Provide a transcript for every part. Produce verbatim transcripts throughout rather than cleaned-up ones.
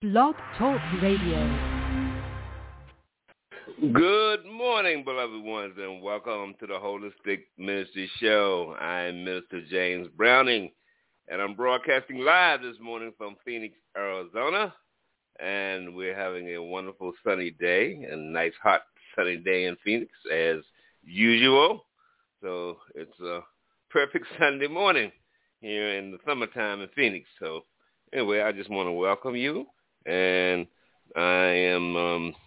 Blog Talk Radio. Good morning, beloved ones, and welcome to the Holistic Ministry Show. I'm Minister James Browning, and I'm broadcasting live this morning from Phoenix, Arizona. And we're having a wonderful sunny day, a nice hot sunny day in Phoenix as usual. So it's a perfect Sunday morning here in the summertime in Phoenix. So anyway, I just want to welcome you, and I am um,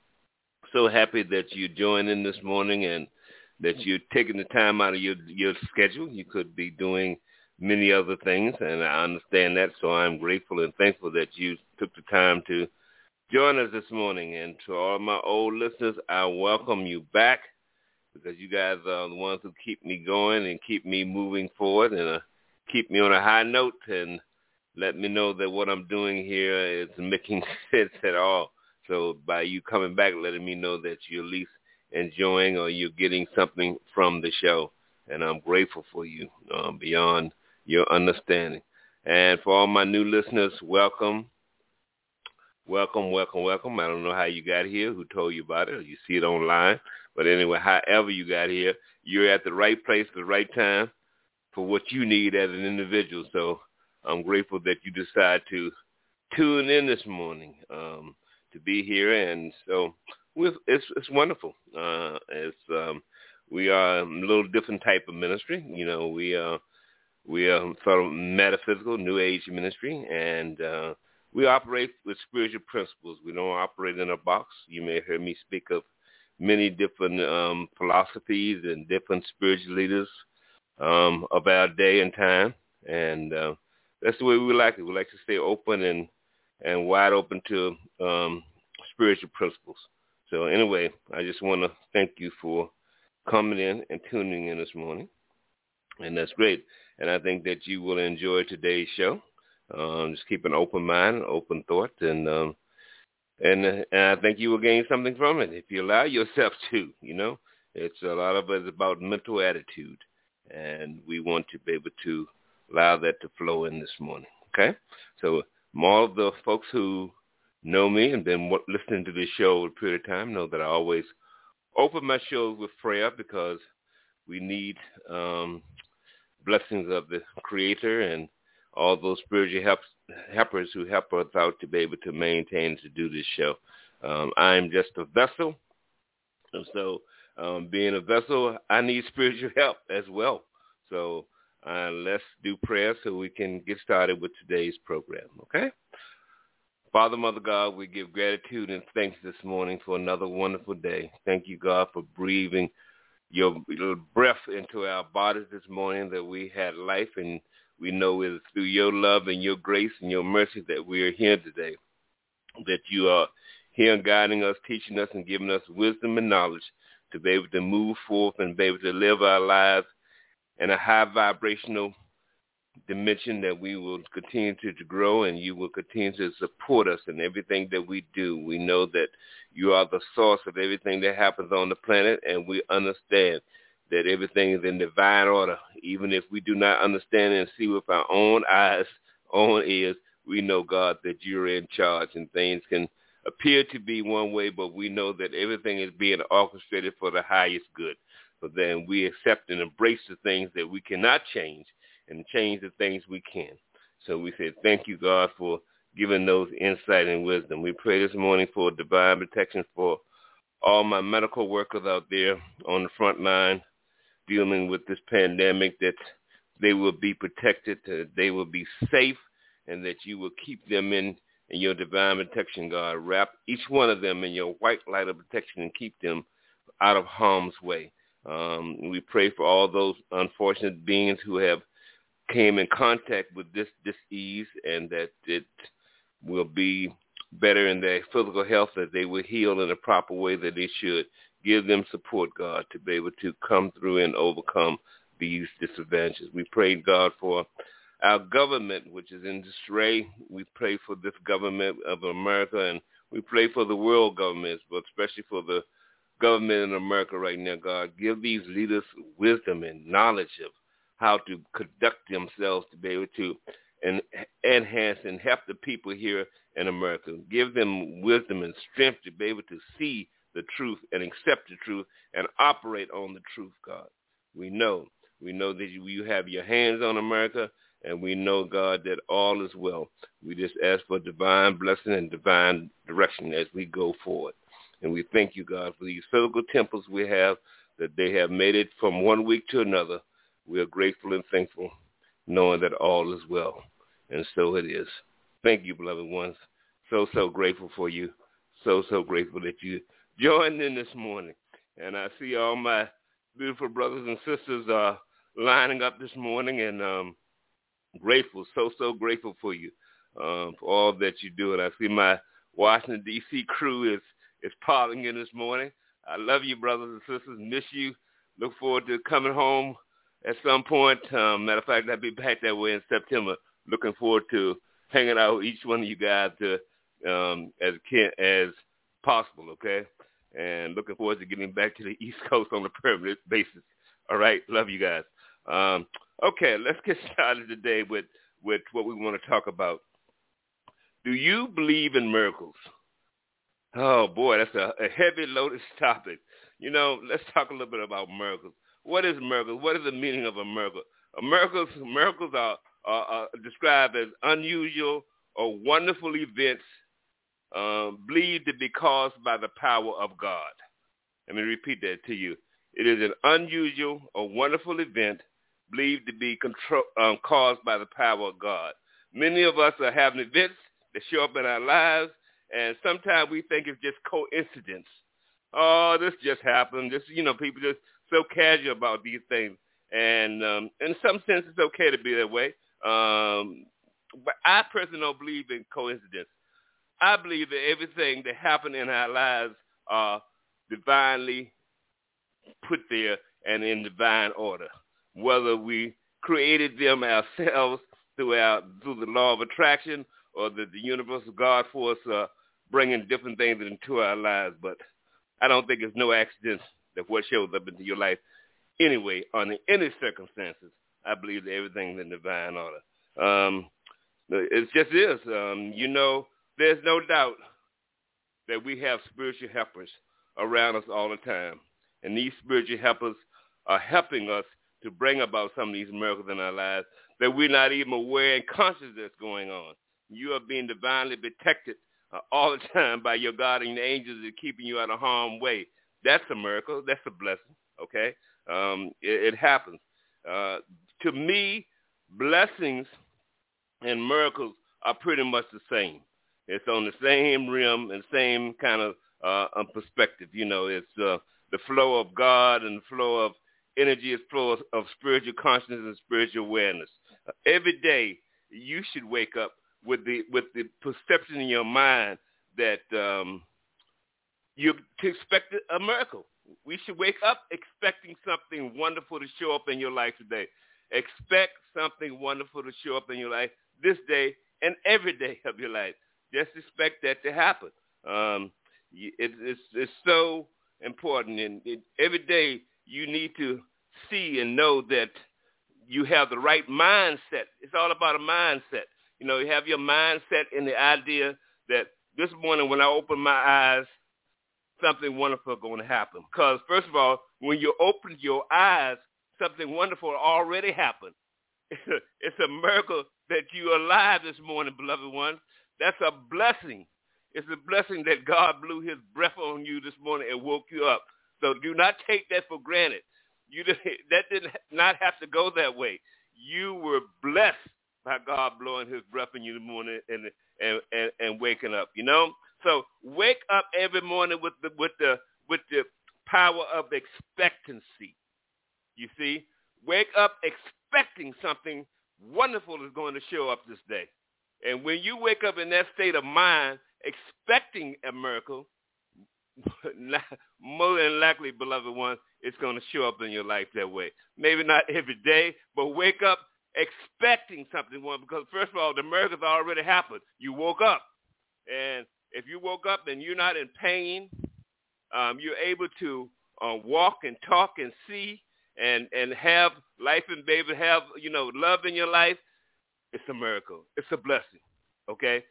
so happy that you joined in this morning and that you're taking the time out of your your schedule. You could be doing many other things, and I understand that, so I'm grateful and thankful that you took the time to join us this morning. And to all my old listeners, I welcome you back, because you guys are the ones who keep me going and keep me moving forward and uh, keep me on a high note and let me know that what I'm doing here is making sense at all. So by you coming back, letting me know that you're at least enjoying or you're getting something from the show. And I'm grateful for you um, beyond your understanding. And for all my new listeners, welcome. Welcome, welcome, welcome. I don't know how you got here, who told you about it, or you see it online. But anyway, however you got here, you're at the right place at the right time for what you need as an individual. So I'm grateful that you decide to tune in this morning um, to be here. And so with, it's, it's wonderful. Uh, it's um, we are a little different type of ministry. You know, we are, we are sort of metaphysical, New Age ministry, and uh, we operate with spiritual principles. We don't operate in a box. You may hear me speak of many different um, philosophies and different spiritual leaders um, of our day and time, and uh, that's the way we like it. We like to stay open and, and wide open to um, spiritual principles. So anyway, I just want to thank you for coming in and tuning in this morning, and that's great. And I think that you will enjoy today's show. Um, just keep an open mind, open thought, and um, and, uh, and I think you will gain something from it if you allow yourself to. You know, it's a lot of it about mental attitude, and we want to be able to allow that to flow in this morning. Okay, so all of the folks who know me and been listening to this show over a period of time know that I always open my shows with prayer, because we need um, blessings of the Creator and all those spiritual help, helpers who help us out to be able to maintain to do this show. Um, I'm just a vessel, and so um, being a vessel, I need spiritual help as well. So uh, let's do prayer so we can get started with today's program, okay? Father, Mother God, we give gratitude and thanks this morning for another wonderful day. Thank you, God, for breathing your breath into our bodies this morning, that we had life, and we know it is through your love and your grace and your mercy that we are here today, that you are here guiding us, teaching us, and giving us wisdom and knowledge to be able to move forth and be able to live our lives in a high vibrational dimension, that we will continue to, to grow, and you will continue to support us in everything that we do. We know that you are the source of everything that happens on the planet, and we understand that everything is in divine order. Even if we do not understand and see with our own eyes, own ears, we know, God, that you're in charge, and things can appear to be one way, but we know that everything is being orchestrated for the highest good. So then we accept and embrace the things that we cannot change and change the things we can. So we say thank you, God, for giving those insight and wisdom. We pray this morning for divine protection for all my medical workers out there on the front line dealing with this pandemic, that they will be protected, that they will be safe, and that you will keep them in, in your divine protection, God. Wrap each one of them in your white light of protection and keep them out of harm's way. Um, we pray for all those unfortunate beings who have came in contact with this disease, and that it will be better in their physical health, that they will heal in the proper way that they should. Give them support, God, to be able to come through and overcome these disadvantages. We pray, God, for our government, which is in disarray. We pray for this government of America, and we pray for the world governments, but especially for the government in America right now, God. Give these leaders wisdom and knowledge of how to conduct themselves to be able to and enhance and help the people here in America. Give them wisdom and strength to be able to see the truth and accept the truth and operate on the truth, God. We know. We know that you, you have your hands on America, and we know, God, that all is well. We just ask for divine blessing and divine direction as we go forward. And we thank you, God, for these physical temples we have, that they have made it from one week to another. We are grateful and thankful, knowing that all is well. And so it is. Thank you, beloved ones. So, so grateful for you. So, so grateful that you joined in this morning. And I see all my beautiful brothers and sisters uh, lining up this morning, and um, grateful, so, so grateful for you, um, for all that you do. And I see my Washington, D C crew is, is piling in this morning. I love you, brothers and sisters. Miss you. Look forward to coming home at some point. Um, matter of fact, I'll be back that way in September. Looking forward to hanging out with each one of you guys to, um, as as possible, okay? And looking forward to getting back to the East Coast on a permanent basis. All right? Love you guys. Um, okay, let's get started today with, with what we want to talk about. Do you believe in miracles? Oh, boy, that's a, a heavy loaded topic. You know, let's talk a little bit about miracles. What is miracles? What is the meaning of a miracle? A miracles, miracles are, are, are described as unusual or wonderful events um, believed to be caused by the power of God. Let me repeat that to you. It is an unusual or wonderful event believed to be control, um, caused by the power of God. Many of us are having events that show up in our lives, and sometimes we think it's just coincidence. Oh, this just happened. This, you know, people just so casual about these things. And um, in some sense, it's okay to be that way. Um, but I personally don't believe in coincidence. I believe that everything that happened in our lives are divinely put there and in divine order. Whether we created them ourselves through, our, through the law of attraction, or that the universal God force uh, bringing different things into our lives. But I don't think there's no accidents that what shows up into your life. Anyway, under any circumstances, I believe that everything's in divine order. Um, it just is. Um, you know, there's no doubt that we have spiritual helpers around us all the time. And these spiritual helpers are helping us to bring about some of these miracles in our lives that we're not even aware and conscious that's going on. You are being divinely protected uh, all the time by your guardian angels that are keeping you out of harm's way. That's a miracle. That's a blessing, okay? Um, it, it happens. Uh, to me, blessings and miracles are pretty much the same. It's on the same realm and same kind of uh, perspective. You know, it's uh, the flow of God and the flow of energy, is flow of, of spiritual consciousness and spiritual awareness. Uh, every day you should wake up with the with the perception in your mind that um, you to expect a miracle. We should wake up expecting something wonderful to show up in your life today. Expect something wonderful to show up in your life this day and every day of your life. Just expect that to happen. Um, it, it's, it's so important, and it, every day you need to see and know that you have the right mindset. It's all about a mindset. You know, you have your mindset in the idea that this morning when I open my eyes, something wonderful is going to happen. Because, first of all, when you open your eyes, something wonderful already happened. It's a, it's a miracle that you're alive this morning, beloved ones. That's a blessing. It's a blessing that God blew his breath on you this morning and woke you up. So do not take that for granted. You did, that did not have to go that way. You were blessed by God blowing his breath in you this morning and, and, and, and waking up, you know? So wake up every morning with the, with the, with the power of expectancy. You see? Wake up expecting something wonderful is going to show up this day. And when you wake up in that state of mind, expecting a miracle, more than likely, beloved one, it's going to show up in your life that way. Maybe not every day, but wake up expecting something, one, because first of all, the miracle's already happened. You woke up. And if you woke up and you're not in pain, um, you're able to uh, walk and talk and see and, and have life and baby, have, you know, love in your life, it's a miracle. It's a blessing, okay?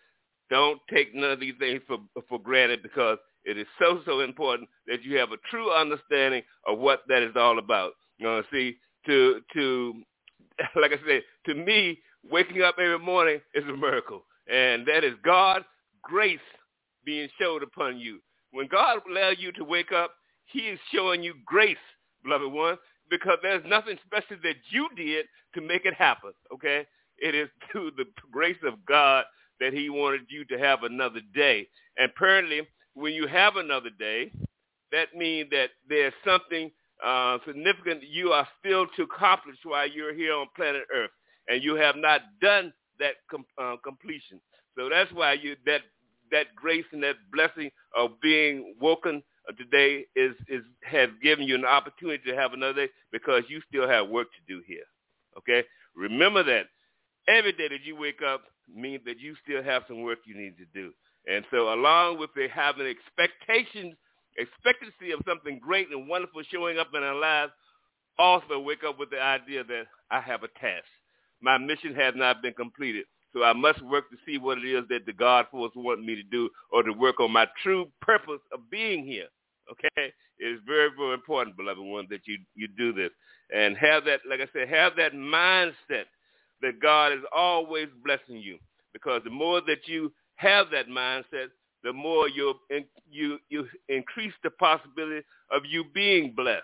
don't take none of these things for, for granted, because it is so, so important that you have a true understanding of what that is all about. You know, see, to, to, like I said, to me, waking up every morning is a miracle. And that is God's grace being showed upon you. When God allows you to wake up, he is showing you grace, beloved one, because there's nothing special that you did to make it happen, okay? It is through the grace of God that he wanted you to have another day. And apparently, when you have another day, that means that there's something uh, significant you are still to accomplish while you're here on planet Earth, and you have not done that com- uh, completion. So that's why you that that grace and that blessing of being woken today is is has given you an opportunity to have another day, because you still have work to do here. Okay? Remember that every day that you wake up means that you still have some work you need to do. And so along with the having expectations, expectancy of something great and wonderful showing up in our lives, also wake up with the idea that I have a task. My mission has not been completed, so I must work to see what it is that the God force wants me to do, or to work on my true purpose of being here. Okay? It is very, very important, beloved one, that you, you do this. And have that, like I said, have that mindset that God is always blessing you, because the more that you have that mindset, the more you'll, you you increase the possibility of you being blessed.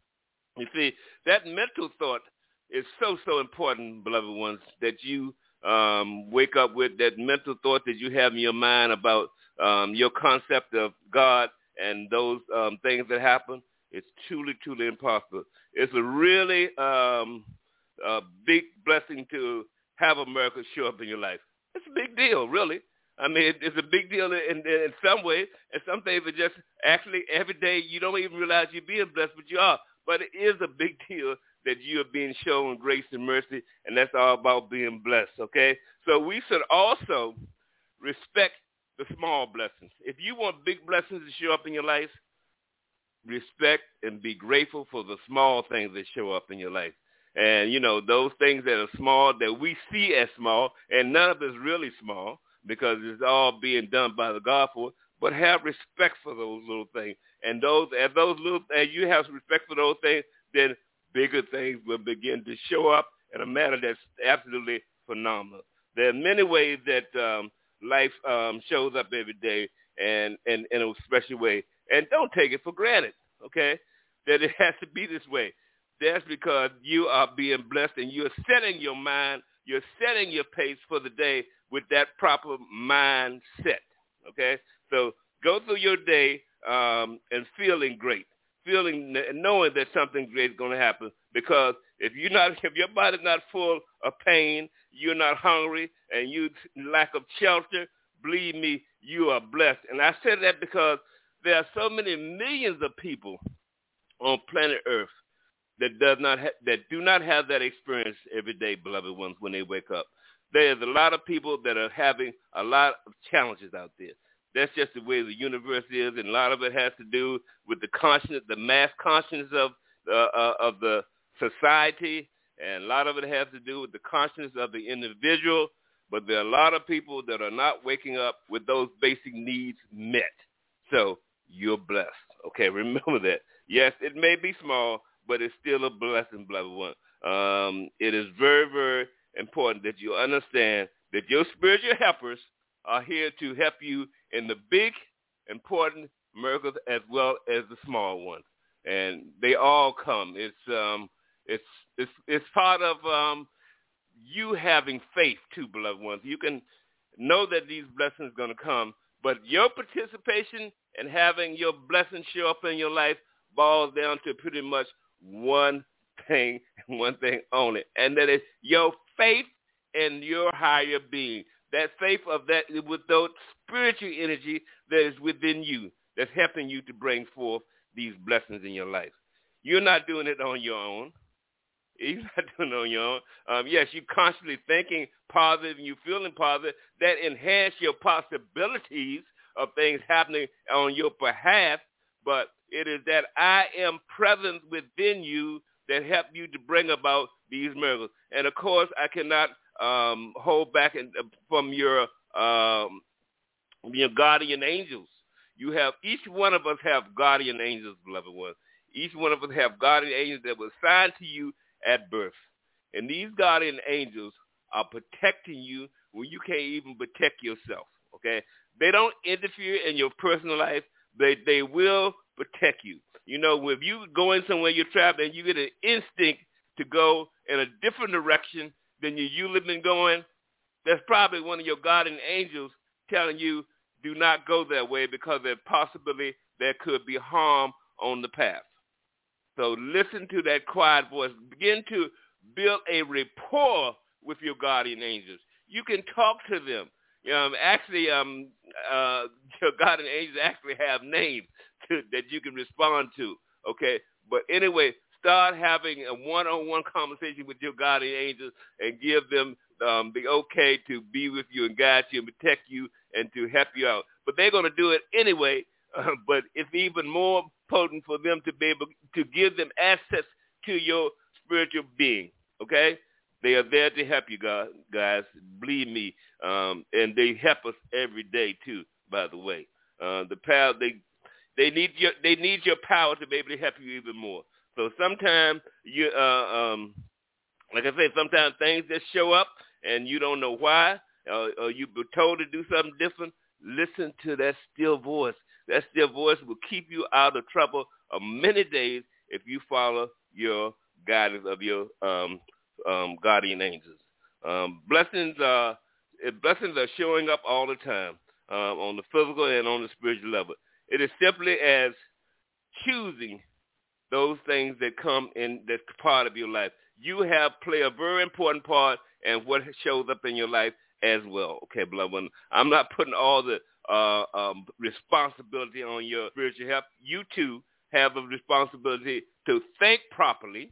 You see, that mental thought is so, so important, beloved ones, that you um, wake up with that mental thought that you have in your mind about um, your concept of God and those um, things that happen. It's truly, truly impossible. It's a really um, a big blessing to have a miracle show up in your life. It's a big deal, really. I mean, it's a big deal in, in some ways, and some things are just actually every day you don't even realize you're being blessed, but you are. But it is a big deal that you are being shown grace and mercy, and that's all about being blessed, okay? So we should also respect the small blessings. If you want big blessings to show up in your life, respect and be grateful for the small things that show up in your life. And, you know, those things that are small, that we see as small, and none of it is really small, because it's all being done by the God for it, but have respect for those little things. And those, as those little, as you have respect for those things, then bigger things will begin to show up in a manner that's absolutely phenomenal. There are many ways that um, life um, shows up every day, and, and in a special way. And don't take it for granted, okay, that it has to be this way. That's because you are being blessed, and you're setting your mind, you're setting your pace for the day with that proper mindset, okay? So go through your day um, and feeling great, feeling, knowing that something great is going to happen, because if you're not, if your body's not full of pain, you're not hungry, and you lack of shelter, believe me, you are blessed. And I said that because there are so many millions of people on planet Earth that does not ha- that do not have that experience every day, beloved ones, when they wake up. There's a lot of people that are having a lot of challenges out there. That's just the way the universe is, and a lot of it has to do with the consciousness, the mass consciousness of uh, uh, of the society, and a lot of it has to do with the consciousness of the individual. But there are a lot of people that are not waking up with those basic needs met. So you're blessed. Okay, remember that. Yes, it may be small, but it's still a blessing, beloved one. Um, it is very, very important that you understand that your spiritual helpers are here to help you in the big, important miracles as well as the small ones, and they all come. It's um, it's it's it's part of um, you having faith too, beloved ones. You can know that these blessings are going to come, but your participation and having your blessings show up in your life boils down to pretty much one thing, one thing only, and that is your faith in your higher being. That faith of that, with those spiritual energy that is within you, that's helping you to bring forth these blessings in your life. You're not doing it on your own. You're not doing it on your own. Um, yes, you're constantly thinking positive and you're feeling positive. That enhance your possibilities of things happening on your behalf, but it is that I am present within you that help you to bring about these miracles. And, of course, I cannot um, hold back in, from your um, your guardian angels. You have, each one of us have guardian angels, beloved ones. Each one of us have guardian angels that were assigned to you at birth. And these guardian angels are protecting you when you can't even protect yourself, okay? They don't interfere in your personal life. They they will protect you. You know, if you go in somewhere, you're trapped, and you get an instinct to go in a different direction than you usually been going, that's probably one of your guardian angels telling you, do not go that way, because there's possibly there could be harm on the path. So listen to that quiet voice. Begin to build a rapport with your guardian angels. You can talk to them. Um, actually, um, uh, your guardian angels actually have names to, that you can respond to, okay? But anyway, start having a one-on-one conversation with your guardian angels and give them um, the okay to be with you and guide you and protect you and to help you out. But they're going to do it anyway, uh, but it's even more potent for them to be able to give them access to your spiritual being, okay? They are there to help you, guys. Believe me, um, and they help us every day too. By the way, uh, the power they they need your they need your power to be able to help you even more. So sometimes you, uh, um, like I said, sometimes things just show up and you don't know why, uh, or you were told to do something different. Listen to that still voice. That still voice will keep you out of trouble of many days if you follow your guidance of your um, um, guardian angels. Um, blessings, uh, blessings are showing up all the time um, on the physical and on the spiritual level. It is simply as choosing those things that come in that's part of your life. You have play a very important part in what shows up in your life as well. Okay, beloved one. I'm not putting all the uh, um, responsibility on your spiritual health. You too have a responsibility to think properly,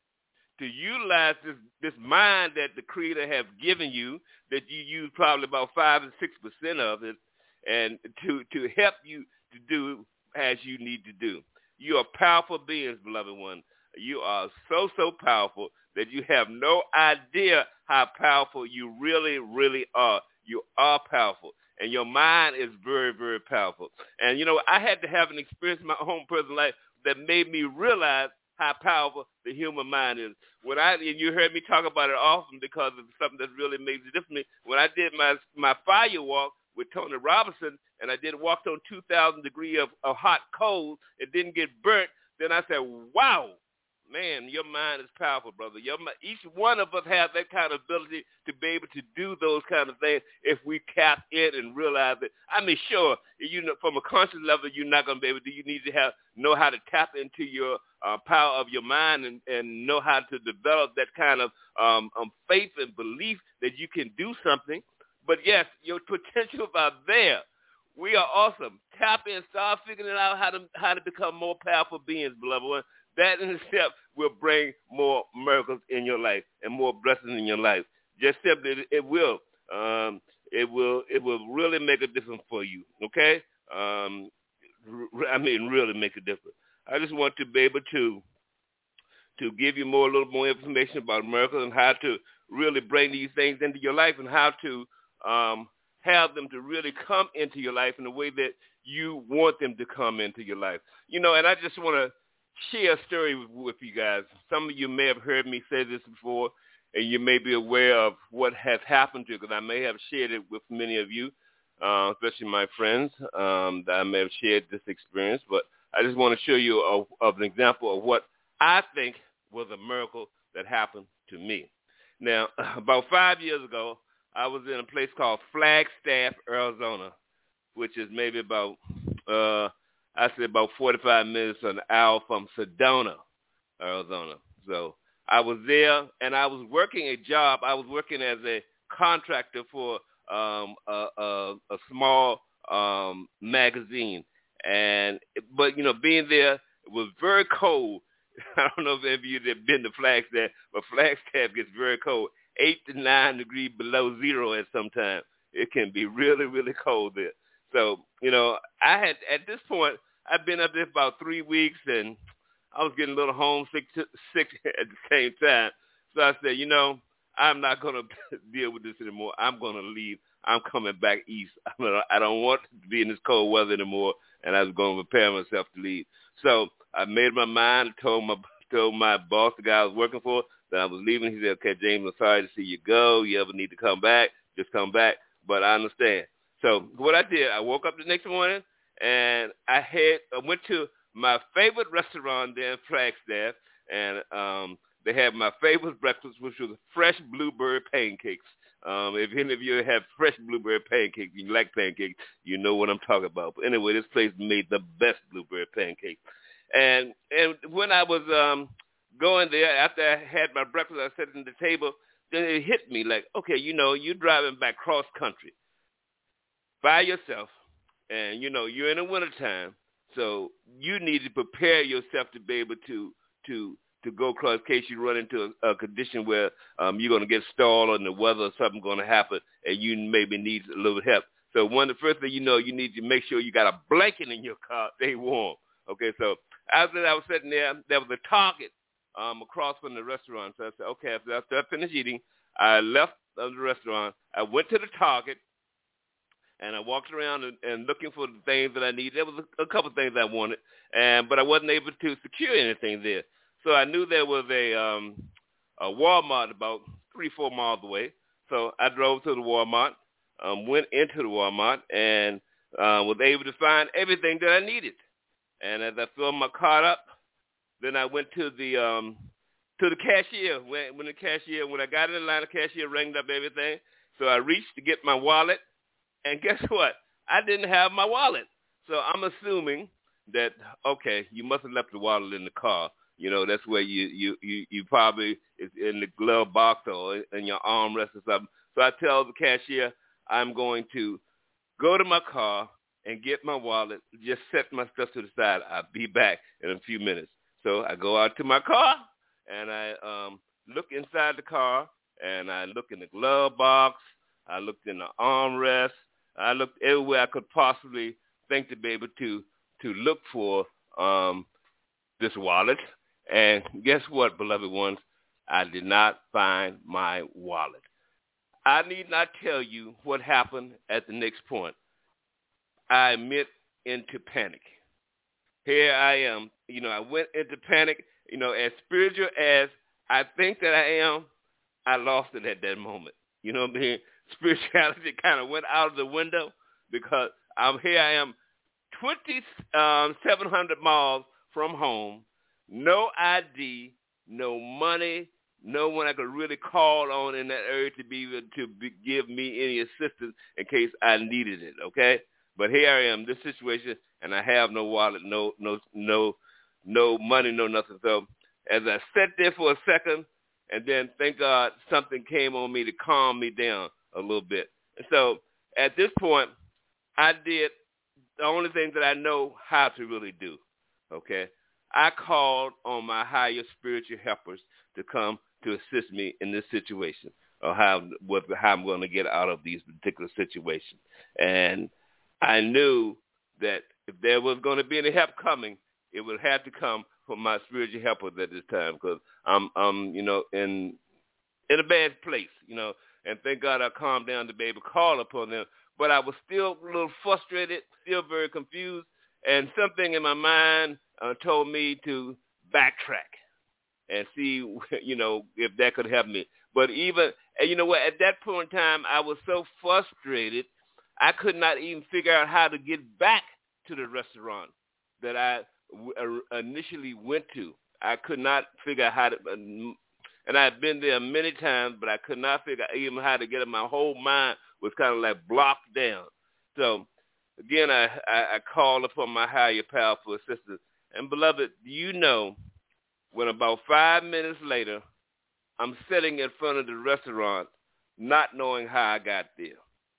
to utilize this, this mind that the Creator has given you, that you use probably about five and six percent of it, and to, to help you to do as you need to do. You are powerful beings, beloved one. You are so, so powerful that you have no idea how powerful you really, really are. You are powerful, and your mind is very, very powerful. And, you know, I had to have an experience in my own personal life that made me realize how powerful the human mind is. When I, and you heard me talk about it often because it's something that really makes a difference to me. When I did my my fire walk with Tony Robinson, and I did walked on two thousand degrees of, of hot coals, it didn't get burnt, then I said, wow, man, your mind is powerful, brother. Your, each one of us has that kind of ability to be able to do those kind of things if we tap in and realize it. I mean, sure, you know, from a conscious level, you're not going to be able to. You need to have know how to tap into your uh, power of your mind and, and know how to develop that kind of um, um, faith and belief that you can do something. But, yes, your potentials are there. We are awesome. Tap in, start figuring out how to how to become more powerful beings, beloved one. That in itself will bring more miracles in your life and more blessings in your life. Just simply, it will. Um, it will. It will really make a difference for you. Okay. Um, I mean, really make a difference. I just want to be able to to give you more, a little more information about miracles and how to really bring these things into your life and how to um, have them to really come into your life in the way that you want them to come into your life. You know, and I just want to share a story with, with you guys. Some of you may have heard me say this before, and you may be aware of what has happened to you, because I may have shared it with many of you, uh, especially my friends, um, that I may have shared this experience. But I just want to show you of, of an example of what I think was a miracle that happened to me. Now, about five years ago, I was in a place called Flagstaff, Arizona, which is maybe about, uh, I say about forty-five minutes or an hour from Sedona, Arizona. So I was there, and I was working a job. I was working as a contractor for um, a, a, a small um, magazine. And but, you know, being there, it was very cold. I don't know if any of you have been to Flagstaff, but Flagstaff gets very cold. Eight to nine degrees below zero at some time. It can be really, really cold there. So, you know, I had, at this point, I've been up there about three weeks, and I was getting a little homesick to, sick at the same time. So I said, you know, I'm not going to deal with this anymore. I'm going to leave. I'm coming back east. I don't want to be in this cold weather anymore, and I was going to prepare myself to leave. So I made my mind, told my told my boss, the guy I was working for, that I was leaving. He said, okay, James, I'm sorry to see you go. You ever need to come back, just come back. But I understand. So what I did, I woke up the next morning, and I had I went to my favorite restaurant there in Flagstaff, and um, they had my favorite breakfast, which was fresh blueberry pancakes. Um, if any of you have fresh blueberry pancakes, you like pancakes, you know what I'm talking about. But anyway, this place made the best blueberry pancakes. And and when I was um, going there, after I had my breakfast, I sat at the table, then it hit me like, okay, you know, you're driving back cross country by yourself, and, you know, you're in the wintertime, so you need to prepare yourself to be able to to to go across in case you run into a, a condition where um, you're going to get stalled in the weather or something going to happen, and you maybe need a little help. So one of the first thing you know, you need to make sure you got a blanket in your car, stay warm. Okay, so after I was sitting there, there was a Target um, across from the restaurant. So I said, okay, after I finished eating, I left the restaurant. I went to the Target, and I walked around and, and looking for the things that I needed. There was a, a couple of things I wanted, and but I wasn't able to secure anything there. So I knew there was a, um, a Walmart about three, four miles away. So I drove to the Walmart, um, went into the Walmart, and uh, was able to find everything that I needed. And as I filled my cart up, then I went to the um, to the cashier. When, when the cashier, when I got in the line, the cashier rang up everything. So I reached to get my wallet, and guess what? I didn't have my wallet. So I'm assuming that, okay, you must have left the wallet in the car. You know, that's where you you you, you probably is in the glove box or in your armrest or something. So I tell the cashier I'm going to go to my car and get my wallet, just set my stuff to the side. I'll be back in a few minutes. So I go out to my car, and I um, look inside the car, and I look in the glove box. I looked in the armrest. I looked everywhere I could possibly think to be able to to look for um, this wallet. And guess what, beloved ones? I did not find my wallet. I need not tell you what happened at the next point. I went into panic. Here I am. You know, I went into panic. You know, as spiritual as I think that I am, I lost it at that moment. You know what I mean? Spirituality kind of went out of the window because I'm here. I am twenty-seven hundred miles from home, no I D, no money, no one I could really call on in that area to be able to be, give me any assistance in case I needed it. Okay. But here I am, this situation, and I have no wallet, no, no, no, no money, no nothing. So as I sat there for a second, and then thank God something came on me to calm me down a little bit. And so at this point, I did the only thing that I know how to really do. Okay, I called on my higher spiritual helpers to come to assist me in this situation, or how what how I'm going to get out of these particular situations. And I knew that if there was going to be any help coming, it would have to come from my spiritual helpers at this time, because I'm, I'm, you know, in in a bad place, you know. And thank God I calmed down to be able to call upon them. But I was still a little frustrated, still very confused, and something in my mind uh, told me to backtrack and see, you know, if that could help me. But even, and you know what, at that point in time, I was so frustrated, I could not even figure out how to get back to the restaurant that I w- initially went to. I could not figure out how to, and I had been there many times, but I could not figure out even how to get it. My whole mind was kind of like blocked down. So, again, I, I, I called upon my higher powerful assistance. And, beloved, you know, when about five minutes later, I'm sitting in front of the restaurant not knowing how I got there.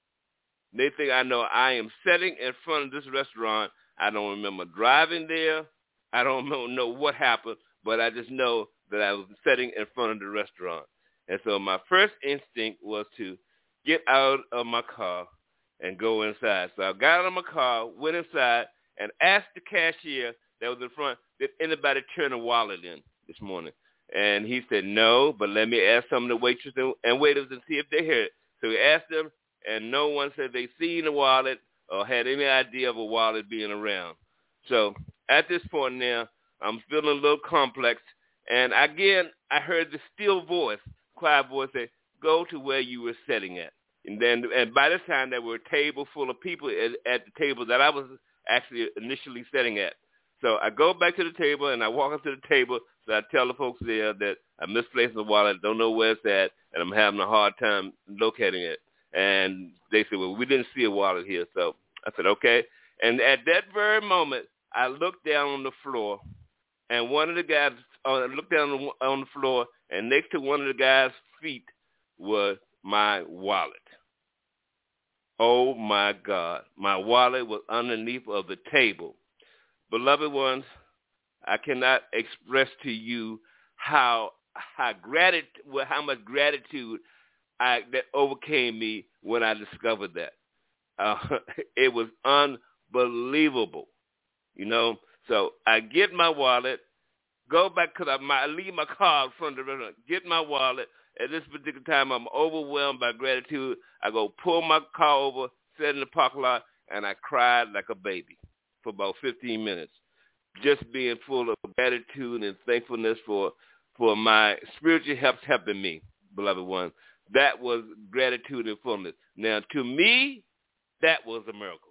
They think I know I am sitting in front of this restaurant. I don't remember driving there. I don't know what happened, but I just know that I was sitting in front of the restaurant. And so my first instinct was to get out of my car and go inside. So I got out of my car, went inside, and asked the cashier that was in front, did anybody turn a wallet in this morning? And he said, no, but let me ask some of the waitresses and waiters and see if they heard it. So he asked them, and no one said they seen a wallet or had any idea of a wallet being around. So at this point now, I'm feeling a little complex. And again, I heard the still voice, quiet voice say, go to where you were sitting at. And then, and by this time, there were a table full of people at, at the table that I was actually initially sitting at. So I go back to the table, and I walk up to the table, so I tell the folks there that I misplaced the wallet, don't know where it's at, and I'm having a hard time locating it. And they said, well, we didn't see a wallet here. So I said, okay. And at that very moment, I looked down on the floor, and one of the guys uh, looked down on the floor, and next to one of the guy's feet was my wallet. Oh, my God. My wallet was underneath of the table. Beloved ones, I cannot express to you how how gratitude, how much gratitude I, that overcame me when I discovered that. Uh, it was unbelievable, you know. So I get my wallet, go back because I, I leave my car in front of the restaurant, get my wallet. At this particular time, I'm overwhelmed by gratitude. I go pull my car over, sit in the parking lot, and I cried like a baby for about fifteen minutes, just being full of gratitude and thankfulness for for my spiritual help helping me, beloved one. That was gratitude and fullness. Now, to me, that was a miracle.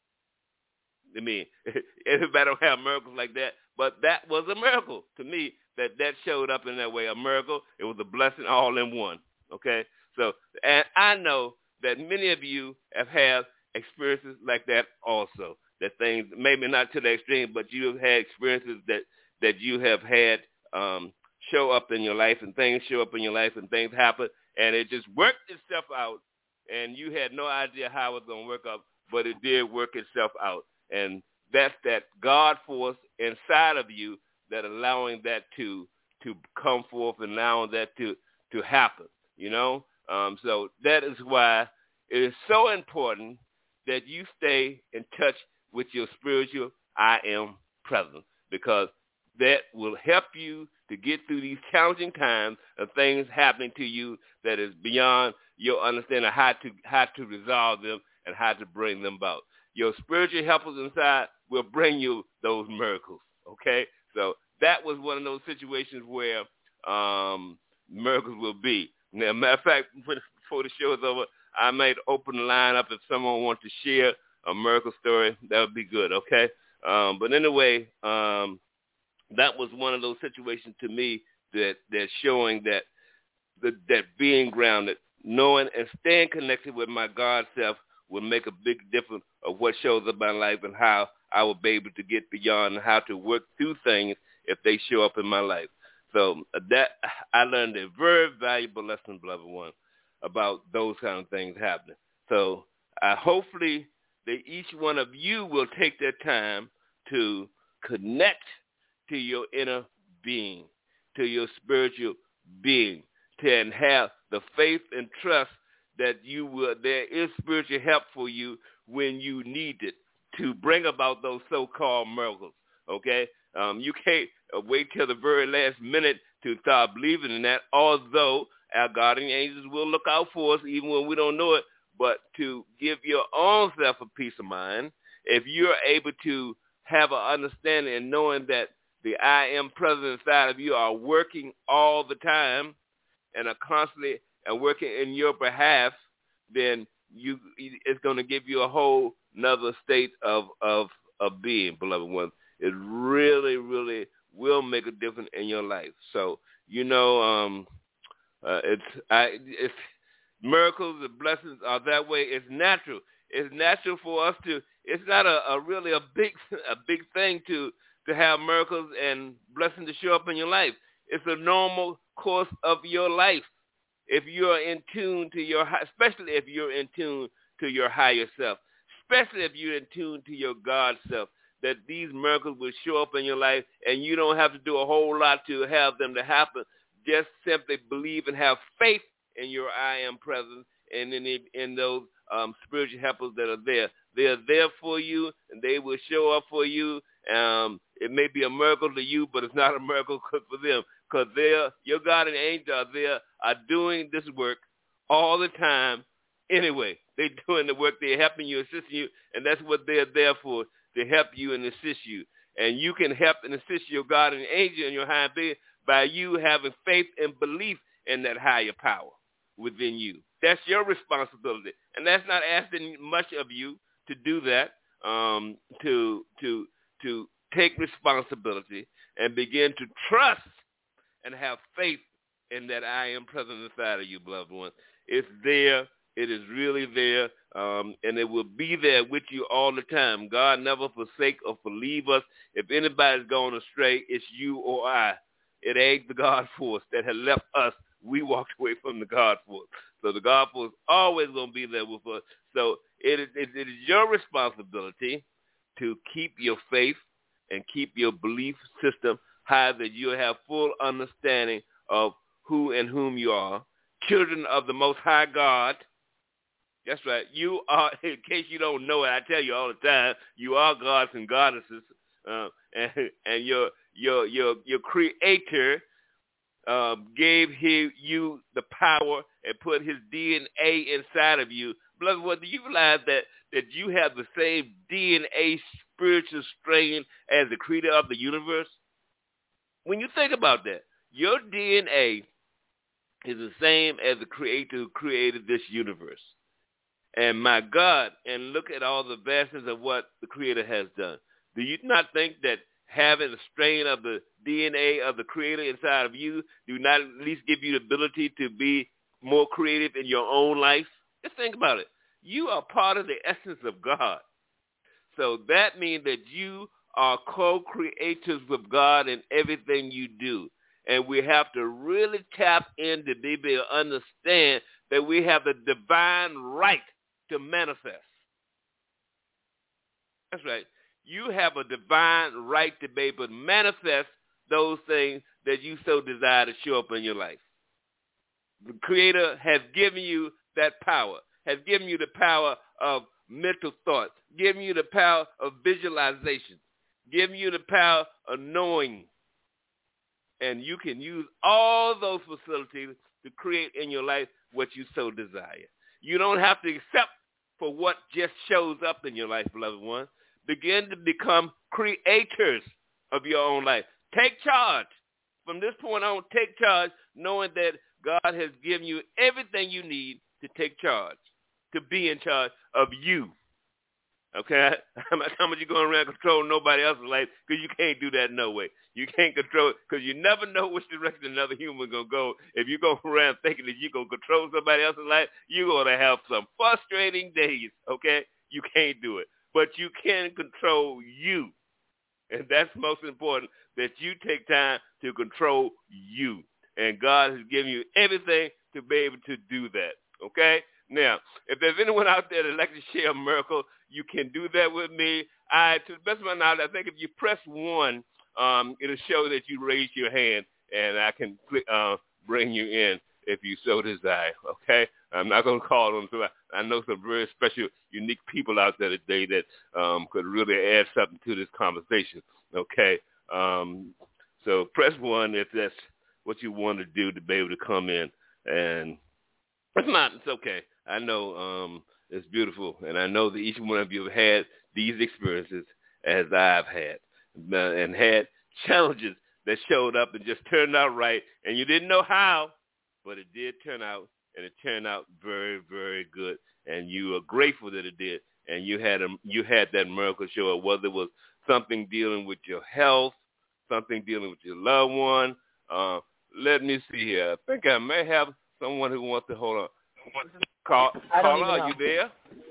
I mean, everybody don't have miracles like that, but that was a miracle to me that that showed up in that way, a miracle. It was a blessing all in one, okay? So, and I know that many of you have had experiences like that also, that things, maybe not to the extreme, but you have had experiences that, that you have had um, show up in your life, and things show up in your life, and things happen, and it just worked itself out, and you had no idea how it was going to work out, but it did work itself out. And that's that God force inside of you that allowing that to to come forth and allowing that to, to happen, you know? Um, so that is why it is so important that you stay in touch with your spiritual I am presence, because that will help you to get through these challenging times of things happening to you that is beyond your understanding of how to, how to resolve them and how to bring them about. Your spiritual helpers inside will bring you those miracles, okay? So that was one of those situations where um, miracles will be. Now, matter of fact, before the show is over, I might open the line up if someone wants to share a miracle story. That would be good, okay? Um, but anyway, um, that was one of those situations to me that that's showing that the, that being grounded, knowing and staying connected with my God self will make a big difference of what shows up in my life and how I will be able to get beyond and how to work through things if they show up in my life. So that I learned a very valuable lesson, beloved one, about those kind of things happening. So I hopefully that each one of you will take their time to connect to your inner being, to your spiritual being, to and have the faith and trust that you will, there is spiritual help for you when you need it to bring about those so-called miracles, okay? Um, you can't uh, wait till the very last minute to start believing in that, although our guardian angels will look out for us even when we don't know it, but to give your own self a peace of mind, if you're able to have an understanding and knowing that the I am present inside of you are working all the time and are constantly and working in your behalf, then you it's going to give you a whole another state of, of, of being, beloved ones. It really, really will make a difference in your life. So, you know, um, uh, it's, I, it's miracles and blessings are that way. It's natural. It's natural for us to, it's not a, a really a big a big thing to, to have miracles and blessings to show up in your life. It's a normal course of your life. If you're in tune to your, especially if you're in tune to your higher self, especially if you're in tune to your God self, that these miracles will show up in your life, and you don't have to do a whole lot to have them to happen. Just simply believe and have faith in your I am presence and in, the, in those um, spiritual helpers that are there. They are there for you, and they will show up for you. Um, it may be a miracle to you, but it's not a miracle for them, because they're, your God and angel are there, are doing this work all the time anyway. They're doing the work. They're helping you, assisting you, and that's what they're there for, to help you and assist you. And you can help and assist your guardian angel in your higher being by you having faith and belief in that higher power within you. That's your responsibility. And that's not asking much of you to do that, um, to to to take responsibility and begin to trust and have faith in that I am present inside of you, beloved ones. It's there. It is really there, um, and it will be there with you all the time. God never forsake or leave us. If anybody's gone astray, it's you or I. It ain't the God force that had left us. We walked away from the God force. So the God force is always going to be there with us. So it is, it, it is your responsibility to keep your faith and keep your belief system high, that you have full understanding of who and whom you are, children of the Most High God. That's right. You are, in case you don't know it, I tell you all the time, you are gods and goddesses, uh, and, and your your your your Creator uh, gave his, you the power and put his D N A inside of you. Beloved, well, do you realize that that you have the same D N A spiritual strain as the Creator of the universe? When you think about that, your D N A is the same as the Creator who created this universe. And my God, and look at all the vastness of what the Creator has done. Do you not think that having the strain of the D N A of the Creator inside of you do not at least give you the ability to be more creative in your own life? Just think about it. You are part of the essence of God. So that means that you are co-creators with God in everything you do. And we have to really tap in to be able to understand that we have the divine right to manifest. That's right. You have a divine right to be able to manifest those things that you so desire to show up in your life. The Creator has given you that power, has given you the power of mental thoughts, given you the power of visualization, given you the power of knowing. And you can use all those facilities to create in your life what you so desire. You don't have to accept for what just shows up in your life, beloved one. Begin to become creators of your own life. Take charge. From this point on, take charge, knowing that God has given you everything you need to take charge, to be in charge of you. Okay? I'm not talking about you going around controlling nobody else's life, because you can't do that no way. You can't control it, because you never know which direction another human going to go. If you go around thinking that you're going to control somebody else's life, you're going to have some frustrating days, okay? You can't do it. But you can control you. And that's most important, that you take time to control you. And God has given you everything to be able to do that, okay? Now, if there's anyone out there that would like to share a miracle, you can do that with me. I, to the best of my knowledge, I think if you press one, um, it'll show that you raised your hand, and I can click, uh, bring you in if you so desire, okay? I'm not going to call them. So I, I know some very special, unique people out there today that um, could really add something to this conversation, okay? Um, so press one if that's what you want to do to be able to come in. And if not, it's okay. I know um, it's beautiful, and I know that each one of you have had these experiences as I've had, and had challenges that showed up and just turned out right, and you didn't know how, but it did turn out, and it turned out very, very good, and you are grateful that it did, and you had a, you had that miracle show up, whether it was something dealing with your health, something dealing with your loved one. Uh, let me see here. I think I may have someone who wants to hold on. Call, Carla, are you there?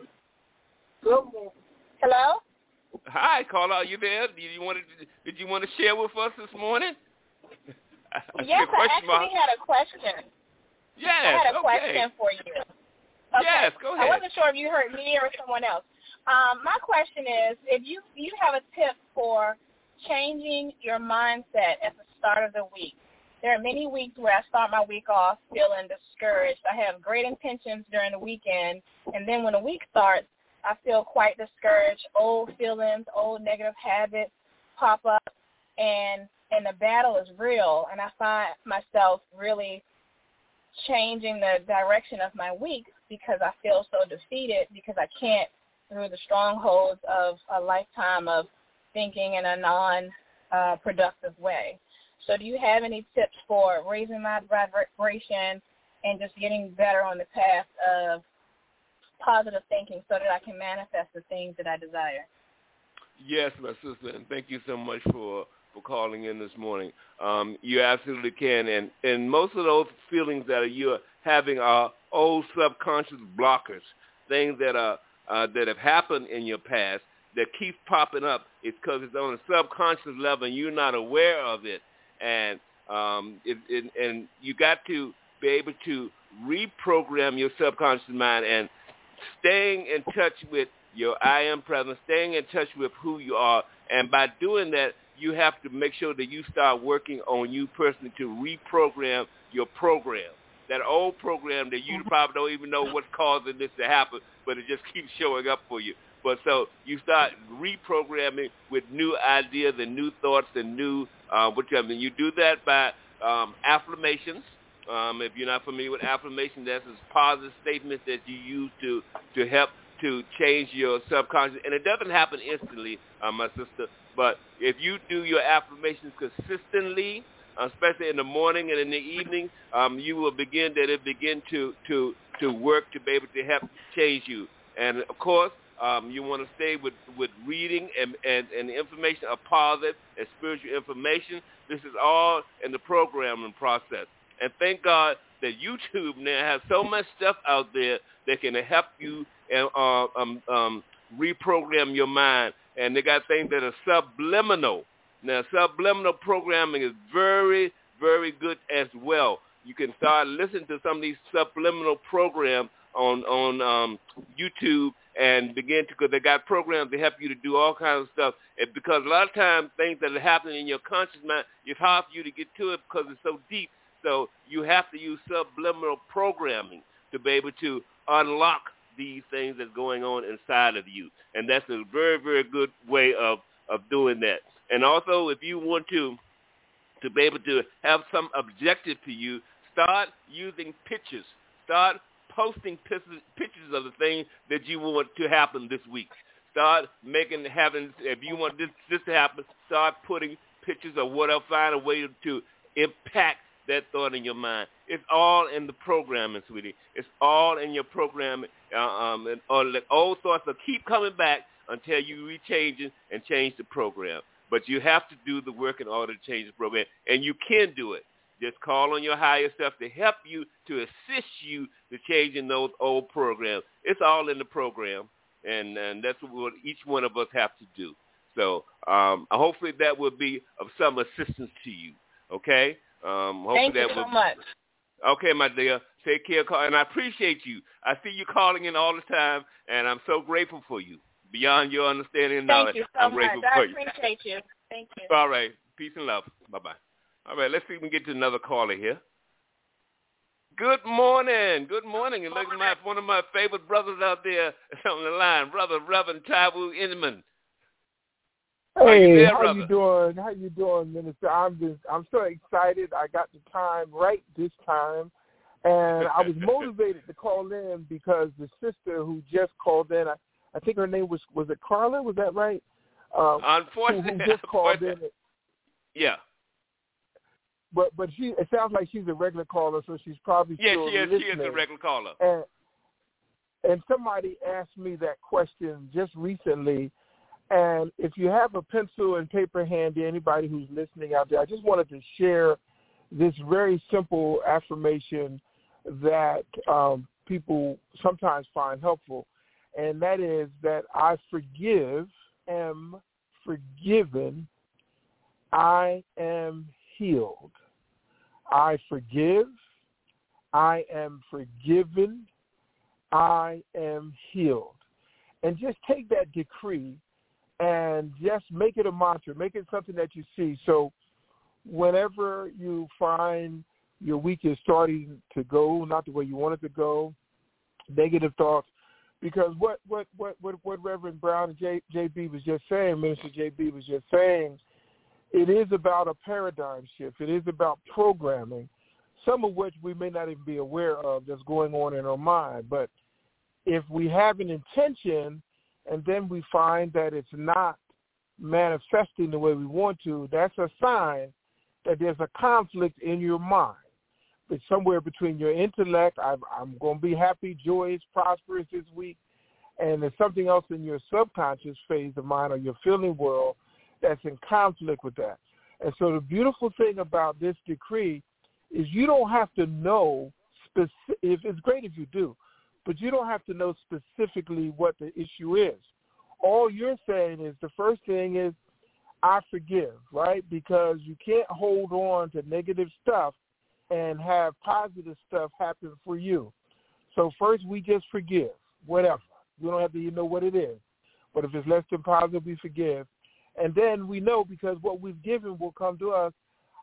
Hello? Hi, Carla, are you there? Did you want to Did you want to share with us this morning? Yes, I actually mark. had a question. Yes, I had a okay. question for you. Okay. Yes, go ahead. I wasn't sure if you heard me or someone else. Um, my question is, if you you have a tip for changing your mindset at the start of the week. There are many weeks where I start my week off feeling discouraged. I have great intentions during the weekend, and then when the week starts, I feel quite discouraged. Old feelings, old negative habits pop up, and and the battle is real, and I find myself really changing the direction of my week because I feel so defeated because I can't, through the strongholds of a lifetime of thinking in a non-productive uh, way. So do you have any tips for raising my vibration and just getting better on the path of positive thinking so that I can manifest the things that I desire? Yes, my sister, and thank you so much for, for calling in this morning. Um, you absolutely can, and, and most of those feelings that you're having are old subconscious blockers, things that are uh, that have happened in your past that keep popping up. It's because it's on a subconscious level and you're not aware of it, and um, it, it, and you got to be able to reprogram your subconscious mind and staying in touch with your I am presence, staying in touch with who you are, and by doing that, you have to make sure that you start working on you personally to reprogram your program. That old program that you probably don't even know what's causing this to happen, but it just keeps showing up for you. But so you start reprogramming with new ideas and new thoughts and new, uh, what you, I mean, you do that by um, affirmations. Um, if you're not familiar with affirmations, that's a positive statement that you use to, to help to change your subconscious. And it doesn't happen instantly, uh, my sister, but if you do your affirmations consistently, especially in the morning and in the evening, um, you will begin that it begin to, to, to work to be able to help change you. And, of course, um, you want to stay with, with reading and, and, and information of positive and spiritual information. This is all in the programming process. And thank God that YouTube now has so much stuff out there that can help you and uh, um, um, reprogram your mind. And they got things that are subliminal. Now, subliminal programming is very, very good as well. You can start listening to some of these subliminal programs on on um, YouTube and begin to, because they got programs to help you to do all kinds of stuff. And because a lot of times things that are happening in your conscious mind, it's hard for you to get to it because it's so deep. So you have to use subliminal programming to be able to unlock these things that's going on inside of you. And that's a very, very good way of, of doing that. And also, if you want to to be able to have some objective to you, start using pictures. Start posting pictures, pictures of the things that you want to happen this week. Start making, having, if you want this, this to happen, start putting pictures of whatever, find a way to impact that thought in your mind. It's all in the programming, sweetie. It's all in your programming. Uh, um, and all the old thoughts will keep coming back until you rechange it and change the program. But you have to do the work in order to change the program, and you can do it. Just call on your higher self to help you, to assist you to changing those old programs. It's all in the program, and, and that's what each one of us have to do. So um, hopefully that will be of some assistance to you, okay? Um, hopefully Thank that you so will... much. Okay, my dear. Take care, and I appreciate you. I see you calling in all the time, and I'm so grateful for you. Beyond your understanding and knowledge, Thank you so I'm much. grateful I for you. appreciate you. Thank you. All right. Peace and love. Bye-bye. All right, let's see if we can get to another caller here. Good morning. Good morning. And look at my, one of my favorite brothers out there on the line, Brother Reverend Taiwo Inman. Hey, how you, there, how brother? you doing? How you doing, Minister? I'm just, I'm so excited. I got the time right this time, and I was motivated to call in because the sister who just called in, I, I think her name was, was it Carla? Was that right? Uh, Unfortunately, who, who just called in. Yeah. But but she, it sounds like she's a regular caller, so she's probably yeah, still she is. listening. She is a regular caller. And, and somebody asked me that question just recently. And if you have a pencil and paper handy, anybody who's listening out there, I just wanted to share this very simple affirmation that um, people sometimes find helpful, and that is that I forgive, am forgiven, I am healed. I forgive, I am forgiven, I am healed. And just take that decree and just make it a mantra. Make it something that you see. So whenever you find your week is starting to go not the way you want it to go, negative thoughts, because what what what what, what Reverend Brown and J, JB was just saying, Minister J B was just saying, it is about a paradigm shift. It is about programming. some of which we may not even be aware of that's going on in our mind. But if we have an intention and then we find that it's not manifesting the way we want to, that's a sign that there's a conflict in your mind. It's somewhere between your intellect, I'm, I'm going to be happy, joyous, prosperous this week, and there's something else in your subconscious phase of mind or your feeling world that's in conflict with that. And so the beautiful thing about this decree is you don't have to know, speci- if it's great if you do, but you don't have to know specifically what the issue is. All you're saying is the first thing is, I forgive, right? Because you can't hold on to negative stuff and have positive stuff happen for you. So first we just forgive, whatever. We don't have to even know what it is. But if it's less than positive, we forgive. And then we know because what we've given will come to us,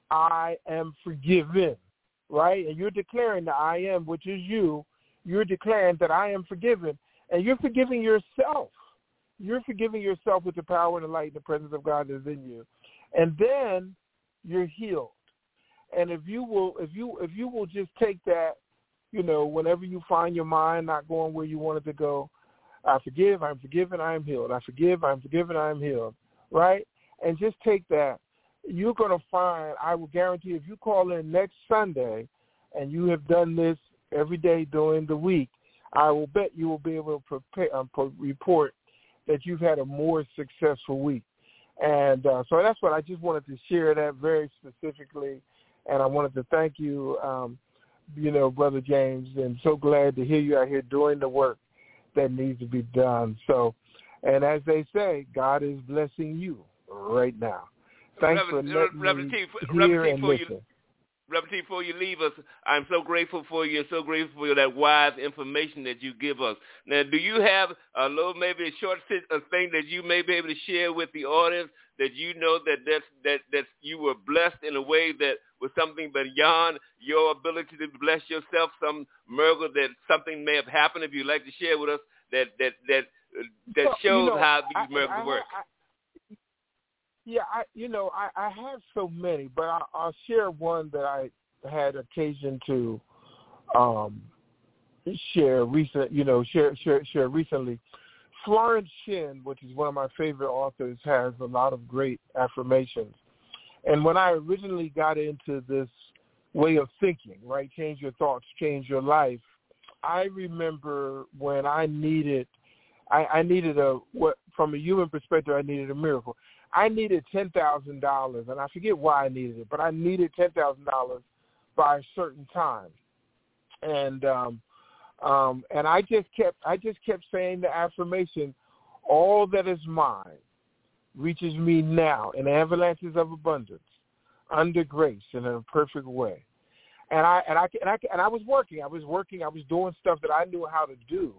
I am forgiven, right? And you're declaring that I am, which is you. You're declaring that I am forgiven. And you're forgiving yourself. You're forgiving yourself with the power and the light and the presence of God that is in you. And then you're healed. And if you will, if you if you will just take that, you know, whenever you find your mind not going where you want it to go, I forgive, I'm forgiven, I am healed. I forgive, I'm forgiven, I am healed. Right? And just take that. You're going to find, I will guarantee, if you call in next Sunday and you have done this every day during the week, I will bet you will be able to prepare, um, report that you've had a more successful week. And uh, so that's what I just wanted to share that very specifically. And I wanted to thank you, um, you know, Brother James, and so glad to hear you out here doing the work that needs to be done. So, and as they say, God is blessing you right now. Thanks Reverend, for letting Reverend me T, hear Reverend T, and listen. You, Reverend T, before you leave us, I'm so grateful for you, so grateful for that wise information that you give us. Now, do you have a little, maybe a short a thing that you may be able to share with the audience that you know that that's, that that you were blessed in a way that was something beyond your ability to bless yourself, some miracle that something may have happened? If you'd like to share with us that that that that Well, shows you know, how these I, miracles I, work. I, yeah, I, you know, I, I have so many, but I, I'll share one that I had occasion to um, share recent, you know, share, share, share recently. Florence Shin, which is one of my favorite authors, has a lot of great affirmations. And when I originally got into this way of thinking, right, change your thoughts, change your life, I remember when I needed, I, I needed a, what from a human perspective, I needed a miracle. I needed ten thousand dollars, and I forget why I needed it, but I needed ten thousand dollars by a certain time. And um, um, and I just kept, I just kept saying the affirmation, all that is mine reaches me now in avalanches of abundance, under grace, in a perfect way. And I and I and I and I was working. I was working. I was doing stuff that I knew how to do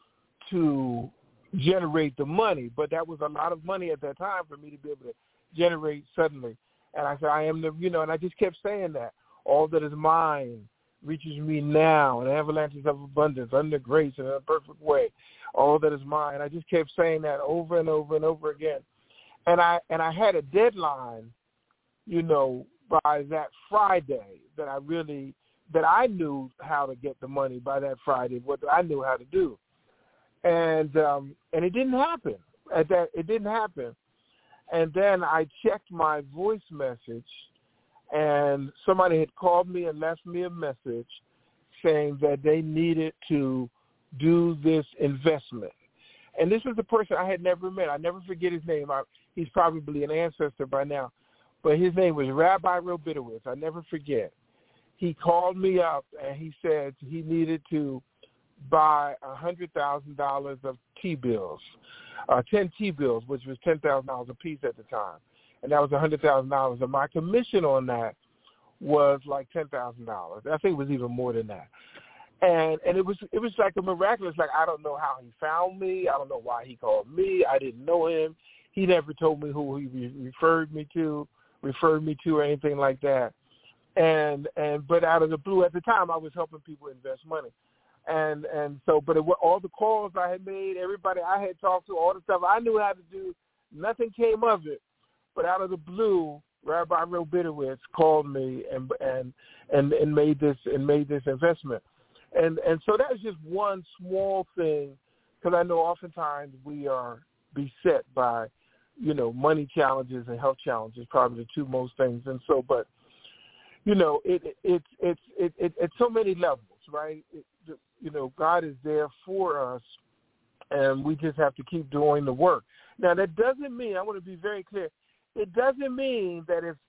to generate the money, but that was a lot of money at that time for me to be able to generate suddenly. And I said, I am the, you know, and I just kept saying that all that is mine reaches me now in avalanches of abundance, under grace, in a perfect way. All that is mine. I just kept saying that over and over and over again. And I and I had a deadline, you know, by that Friday that I really, that I knew how to get the money by that Friday, what I knew how to do. And um, and it didn't happen. At that, it didn't happen. And then I checked my voice message, and somebody had called me and left me a message saying that they needed to do this investment. And this was a person I had never met. I never forget his name. I, he's probably an ancestor by now. But his name was Rabbi Robitowitz. I never forget. He called me up, and he said he needed to buy one hundred thousand dollars of T-bills, uh, ten T-bills, which was ten thousand dollars a piece at the time. And that was one hundred thousand dollars. And my commission on that was like ten thousand dollars. I think it was even more than that. And and it was it was like a miraculous, like I don't know how he found me. I don't know why he called me. I didn't know him. He never told me who he re- referred me to, referred me to or anything like that. And and but out of the blue, at the time, I was helping people invest money. And and so, but it, all the calls I had made, everybody I had talked to, all the stuff I knew how to do, nothing came of it. But out of the blue, Rabbi Robitowitz called me and and and and made this and made this investment, and and so that's just one small thing, because I know oftentimes we are beset by, you know, money challenges and health challenges, probably the two most things, and so but you know it it it's it's it, it, it's so many levels, right? It, you know, God is there for us, and we just have to keep doing the work. Now that doesn't mean, I want to be very clear, it doesn't mean that if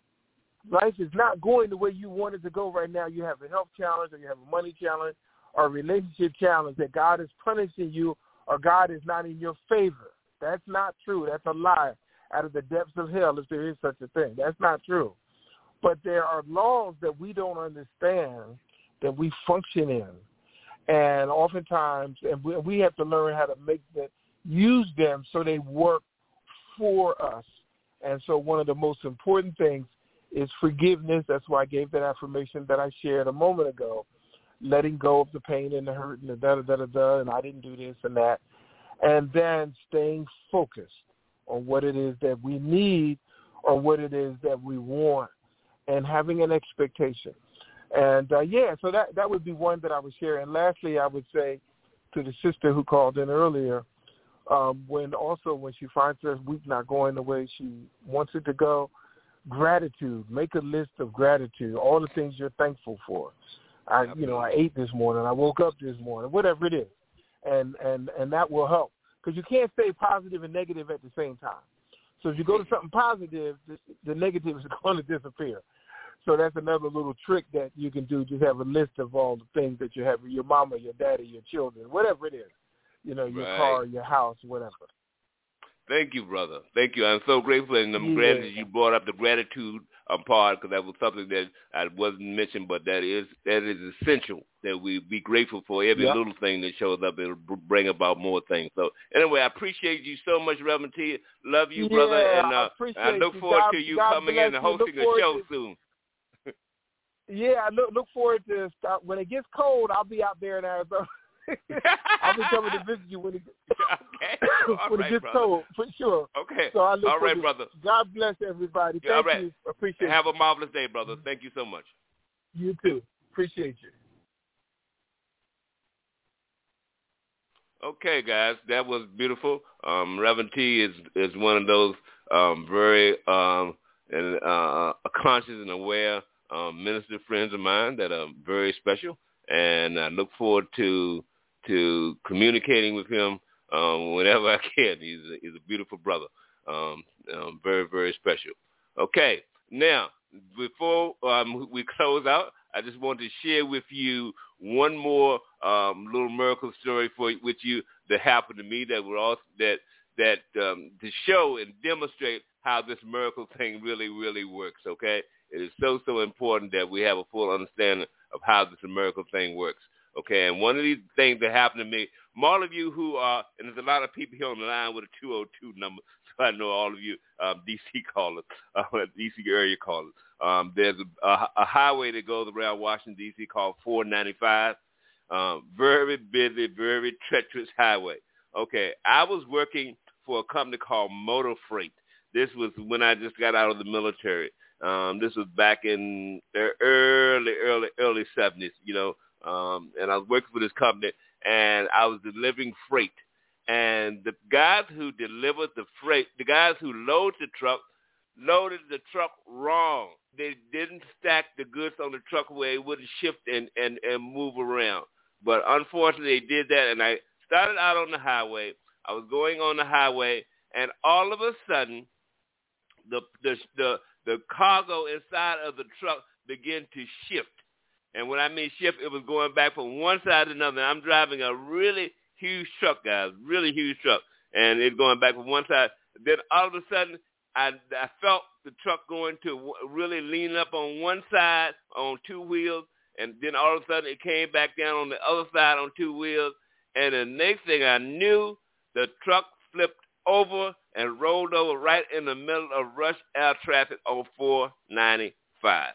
life is not going the way you want it to go right now, you have a health challenge or you have a money challenge or a relationship challenge, that God is punishing you or God is not in your favor. That's not true. That's a lie out of the depths of hell, if there is such a thing. That's not true. But there are laws that we don't understand that we function in. And oftentimes, and we, we have to learn how to make them, use them so they work for us. And so one of the most important things is forgiveness. That's why I gave that affirmation that I shared a moment ago, letting go of the pain and the hurt and the da-da-da-da-da, and I didn't do this and that. And then staying focused on what it is that we need or what it is that we want, and having an expectation. And, uh, yeah, so that, that would be one that I would share. And lastly, I would say to the sister who called in earlier, um, when also when she finds her week not going the way she wants it to go, gratitude. Make a list of gratitude, all the things you're thankful for. I, you know, I ate this morning, I woke up this morning, whatever it is. And, and, and that will help, because you can't stay positive and negative at the same time. So if you go to something positive, the, the negative is going to disappear. So that's another little trick that you can do. Just have a list of all the things that you have, your mama, your daddy, your children, whatever it is, you know, your right. car, your house, whatever. Thank you, brother. Thank you. I'm so grateful, and I'm yeah. glad that you brought up the gratitude um, part, because that was something that I wasn't mentioned, but that is that is essential, that we be grateful for every yep. little thing that shows up. It'll bring about more things. So anyway, I appreciate you so much, Reverend T. Love you, yeah, brother, and uh, I, I look forward God, to you God coming in and hosting a show to, soon. Yeah, I look look forward to start. When it gets cold, I'll be out there in Arizona. I'll be coming to visit you when it, okay. when right, it gets brother. cold, for sure. Okay. So I look All right, to, brother. God bless everybody. Yeah, Thank all right. you. Appreciate Have you. a marvelous day, brother. Thank you so much. You too. Appreciate you. Okay, guys, that was beautiful. Um, Reverend T is is one of those um, very um, and uh, conscious and aware um, minister friends of mine that are very special, and I look forward to to communicating with him um, whenever I can. He's a, he's a beautiful brother, um, um, very very special. Okay, now before um, we close out, I just want to share with you one more um, little miracle story for with you that happened to me that were also that that um, to show and demonstrate how this miracle thing really really works. Okay, it is so so important that we have a full understanding of how this miracle thing works. Okay, and one of these things that happened to me, all of you who are, and there's a lot of people here on the line with a two oh two number, so I know all of you um, D C callers, uh, D C area callers. Um, there's a, a, a highway that goes around Washington, D C called four ninety-five. Um, very busy, very treacherous highway. Okay, I was working for a company called Motor Freight. This was when I just got out of the military. Um, this was back in the early, early, early seventies, you know, um, and I was working for this company, and I was delivering freight. And the guys who delivered the freight, the guys who load the truck, loaded the truck wrong. They didn't stack the goods on the truck where it wouldn't shift and, and, and move around. But unfortunately, they did that, and I started out on the highway. I was going on the highway, and all of a sudden, the the the, the cargo inside of the truck began to shift. And when I mean shift, it was going back from one side to another. I'm driving a really huge truck, guys, really huge truck, and it's going back from one side. Then all of a sudden, I, I felt the truck going to really lean up on one side on two wheels, and then all of a sudden it came back down on the other side on two wheels, and the next thing I knew, the truck flipped over and rolled over right in the middle of rush hour traffic on four ninety-five.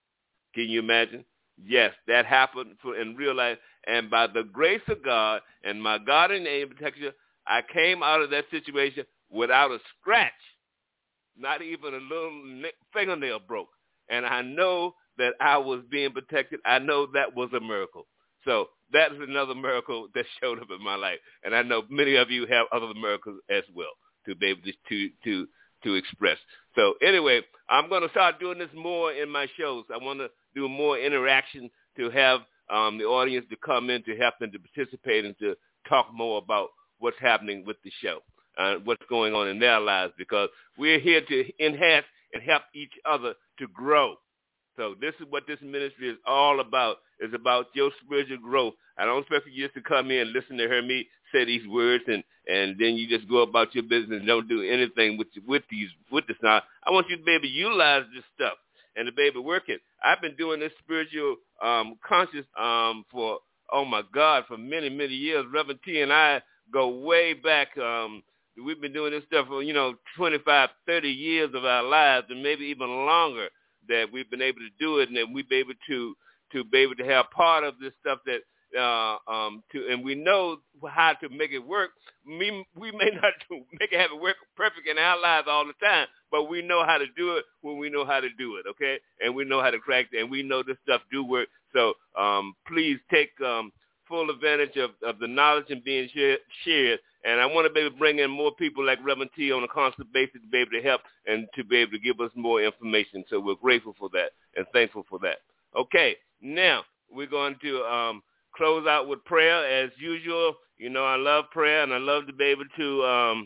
Can you imagine? Yes, that happened for, in real life, and by the grace of God and my guardian angel protection, I came out of that situation without a scratch. not even a little fingernail broke. And I know that I was being protected. I know that was a miracle. So that is another miracle that showed up in my life. And I know many of you have other miracles as well to be able to, to, to, to express. So anyway, I'm going to start doing this more in my shows. I want to do more interaction to have um, the audience to come in, to help them to participate and to talk more about what's happening with the show, uh, what's going on in their lives, because we're here to enhance and help each other to grow. So this is what this ministry is all about. It's about your spiritual growth. I don't expect you just to come in and listen to hear me say these words and, and then you just go about your business and don't do anything with with these with this. Now, I want you to be able to utilize this stuff and to be able to work it. I've been doing this spiritual um, conscious um, for, oh, my God, for many, many years. Reverend T and I go way back. Um, we've been doing this stuff for, you know, twenty-five, thirty years of our lives and maybe even longer, that we've been able to do it, and that we've been able to to be able to have part of this stuff that uh, um to, and we know how to make it work. We we may not do, make it have it work perfect in our lives all the time, but we know how to do it when we know how to do it, okay? And we know how to crack it, and we know this stuff do work. So um, please take um, full advantage of, of the knowledge and being share, shared. And I want to be able to bring in more people like Reverend T on a constant basis to be able to help and to be able to give us more information. So we're grateful for that and thankful for that. Okay, now we're going to um, close out with prayer as usual. You know, I love prayer, and I love to be able to um,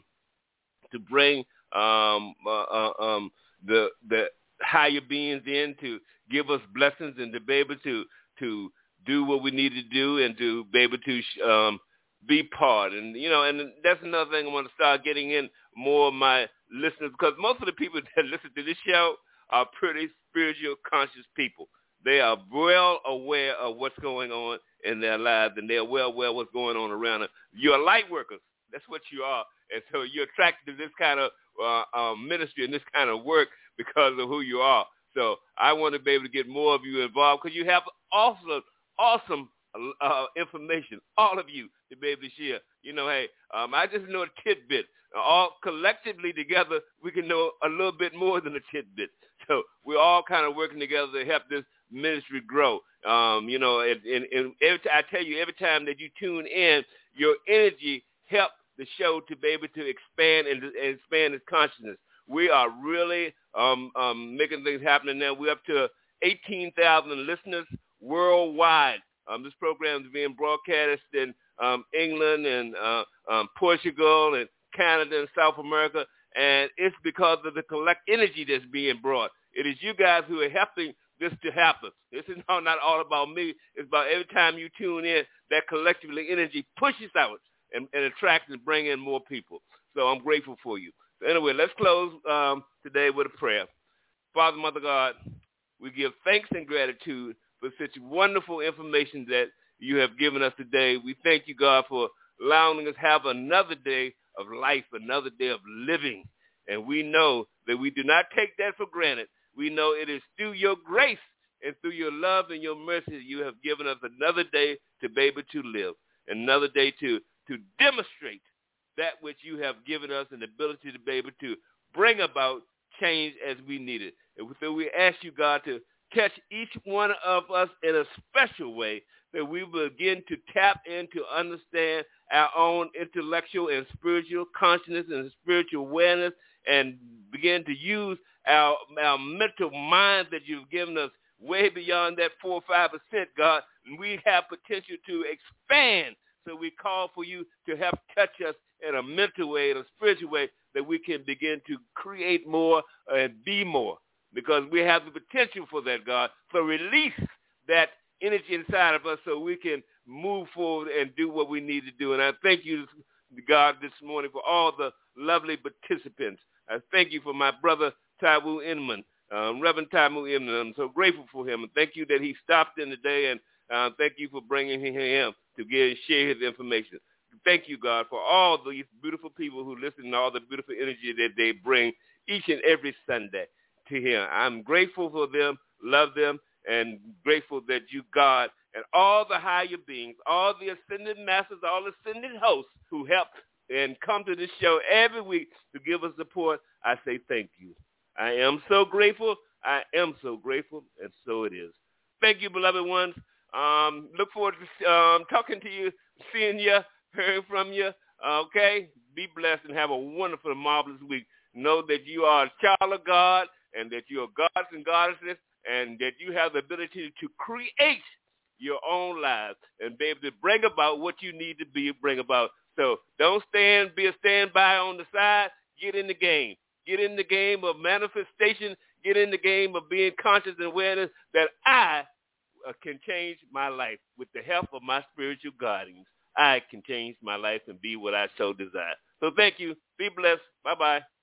to bring um, uh, uh, um, the the higher beings in to give us blessings and to be able to to do what we need to do and to be able to um, be part. And, you know, and that's another thing I want to start getting in more of my listeners, because most of the people that listen to this show are pretty spiritual conscious people. They are well aware of what's going on in their lives, and they're well aware of what's going on around them. You're light workers. That's what you are. And so you're attracted to this kind of uh, um, ministry and this kind of work because of who you are. So I want to be able to get more of you involved, because you have also awesome uh, information, all of you, to be able to share. You know, hey, um, I just know a tidbit. All collectively together, we can know a little bit more than a tidbit. So we're all kind of working together to help this ministry grow. Um, you know, and, and, and every t- I tell you, every time that you tune in, your energy helps the show to be able to expand and, and expand its consciousness. We are really um, um, making things happen now. We're up to eighteen thousand listeners worldwide. Um, this program is being broadcast in um, England and uh, um, Portugal and Canada and South America, and it's because of the collect energy that's being brought. It is you guys who are helping this to happen. This is not all about me. It's about every time you tune in, that collectively energy pushes out and, and attracts and brings in more people. So I'm grateful for you. So anyway, let's close um, today with a prayer. Father, Mother God, we give thanks and gratitude for such wonderful information that you have given us today. We thank you, God, for allowing us to have another day of life, another day of living. And we know that we do not take that for granted. We know it is through your grace and through your love and your mercy you have given us another day to be able to live, another day to, to demonstrate that which you have given us, an ability to be able to bring about change as we need it. And so we ask you, God, to catch each one of us in a special way, that we begin to tap in to understand our own intellectual and spiritual consciousness and spiritual awareness, and begin to use our, our mental mind that you've given us way beyond that four or five percent, God. And we have potential to expand. So we call for you to help touch us in a mental way, in a spiritual way, that we can begin to create more and be more, because we have the potential for that, God. So release that energy inside of us so we can move forward and do what we need to do. And I thank you, God, this morning for all the lovely participants. I thank you for my brother, Taiwo Inman, um, Reverend Taiwo Inman. I'm so grateful for him. And thank you that he stopped in today, and uh, thank you for bringing him to get share his information. Thank you, God, for all these beautiful people who listen and all the beautiful energy that they bring each and every Sunday to hear. I'm grateful for them, love them, and grateful that you, God, and all the higher beings, all the ascended masters, all the ascended hosts who help and come to this show every week to give us support, I say thank you. I am so grateful. I am so grateful, and so it is. Thank you, beloved ones. Um, look forward to um, talking to you, seeing you, hearing from you. Okay? Be blessed and have a wonderful, marvelous week. Know that you are a child of God and that you are gods and goddesses and that you have the ability to create your own lives and be able to bring about what you need to be bring about. So don't stand, be a standby on the side. Get in the game. Get in the game of manifestation. Get in the game of being conscious and awareness that I uh, can change my life with the help of my spiritual guardians. I can change my life and be what I so desire. So thank you. Be blessed. Bye-bye.